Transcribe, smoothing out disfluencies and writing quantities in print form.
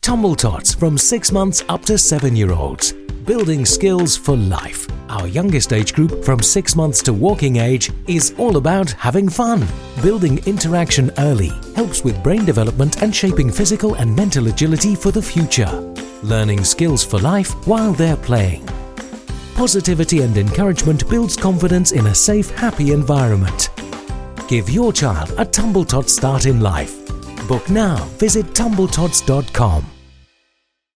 Tumble Tots from 6 months up to 7-year-olds. Building skills for life. Our youngest age group from 6 months to walking age is all about having fun. Building interaction early helps with brain development and shaping physical and mental agility for the future. Learning skills for life while they're playing. Positivity and encouragement builds confidence in a safe, happy environment. Give your child a Tumble Tots start in life. Book now. Visit tumbletots.com.